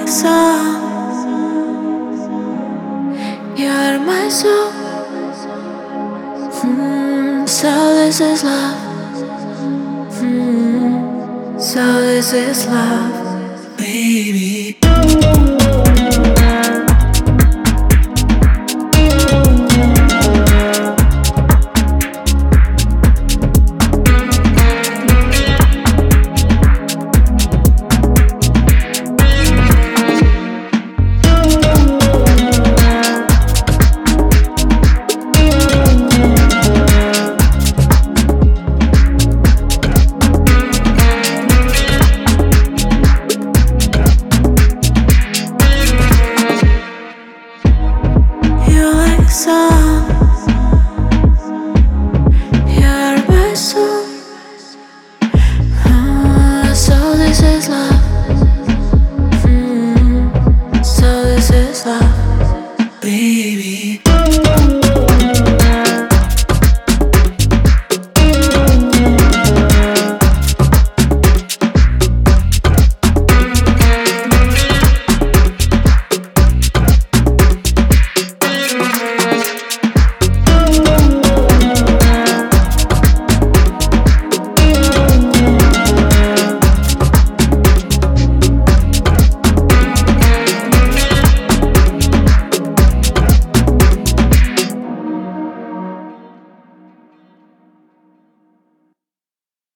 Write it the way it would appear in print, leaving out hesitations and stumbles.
song. You're my soul. So this is love. So this is love, baby. Song. You're my soul. So this is love.